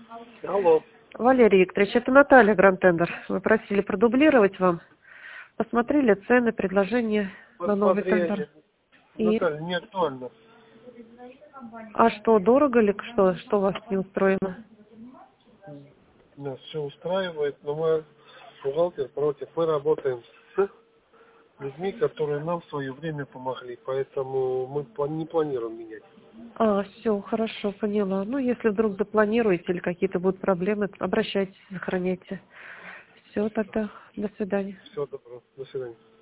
Алло. Валерий Викторович, это Наталья Гранд-Тендер. Вы просили продублировать вам. Посмотрели цены, предложения на новый тендер. Посмотрели. И... Наталья, не актуально. А что, дорого ли? Что вас не устроено? Нас все устраивает, но мы бухгалтер против. Мы работаем с людьми, которые нам в свое время помогли, поэтому мы не планируем менять. Все, хорошо, поняла. Ну, если вдруг запланируете или какие-то будут проблемы, обращайтесь, сохраняйте. Все, тогда, до свидания. Всего доброго. До свидания.